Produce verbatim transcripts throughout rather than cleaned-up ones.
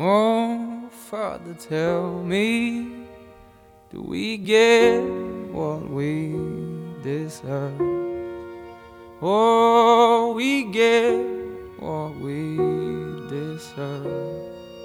Oh, Father, tell me, do we get what we deserve? Oh, we get what we deserve.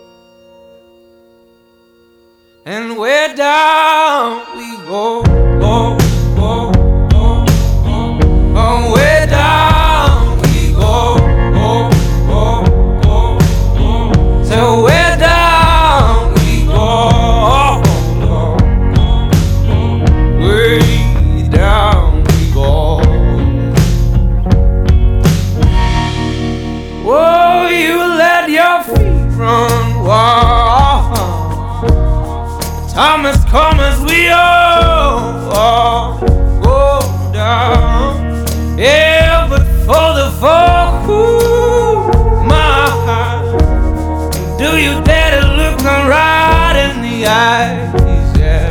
And where down we go, go, go, go, go. Oh, where down we go, go, go, go, go. So where down we go, go, go, go. Way down we go. Oh, you let your feet run wild. Time has come as we all, all go down. Yeah, but for the fall, ooh, my heart, do you dare to look me right in the eyes? Yeah.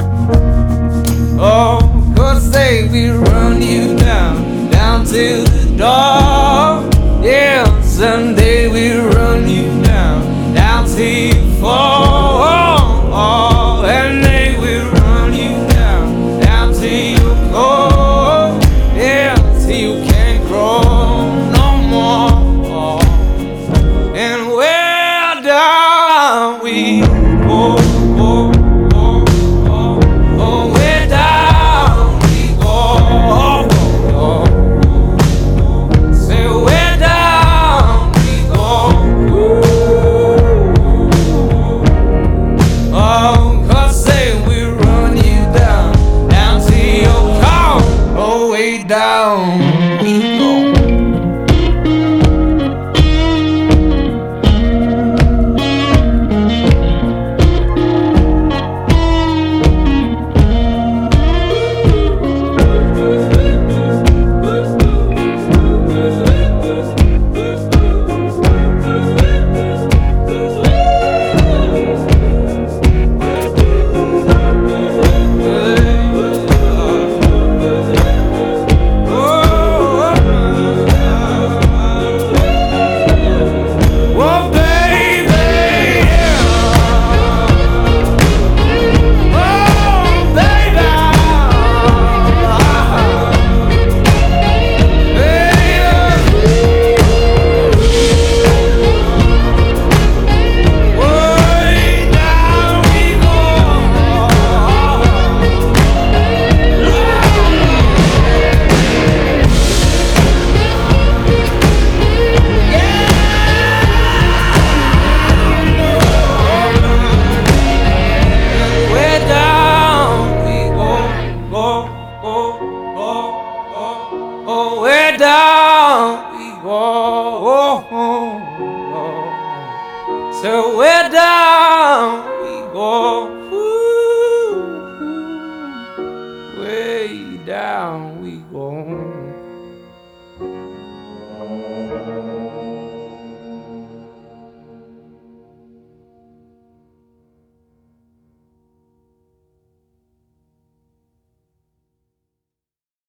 Oh, 'cause say we run you down, down to the door. Yeah, someday we run you down, down till you fall. Oh, and they will run you down, down till you go. Yeah, till you can't grow no more. And where down we go, go, go, go. Oh, where down we go, go, go. Say where down we go. Ooh. Oh, down we go. Oh, where down we go. Oh, oh, oh. So where down